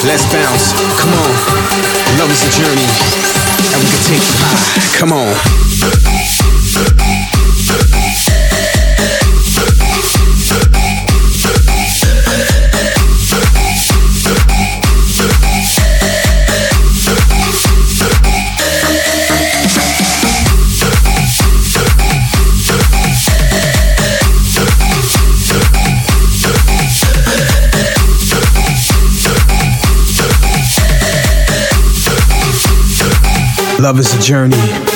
Let's bounce, come on. Love is a journey, and we can take you high. Come on. Love is a journey.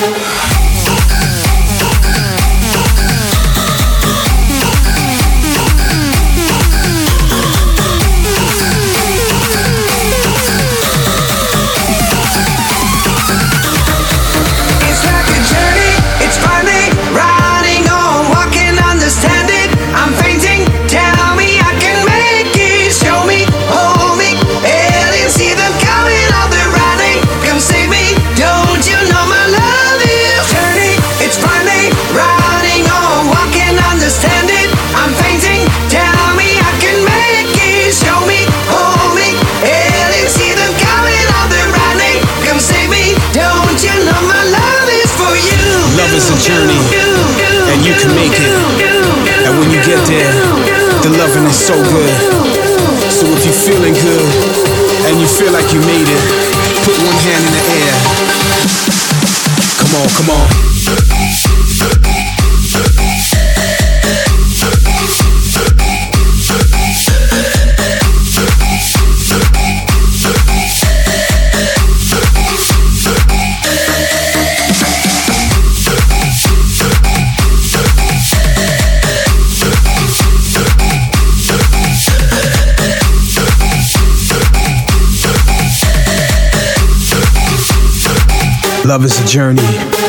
It's a journey, and you can make it. And when you get there, the loving is so good. So if you're feeling good, and you feel like you made it, put one hand in the air. Come on, come on. Love is a journey.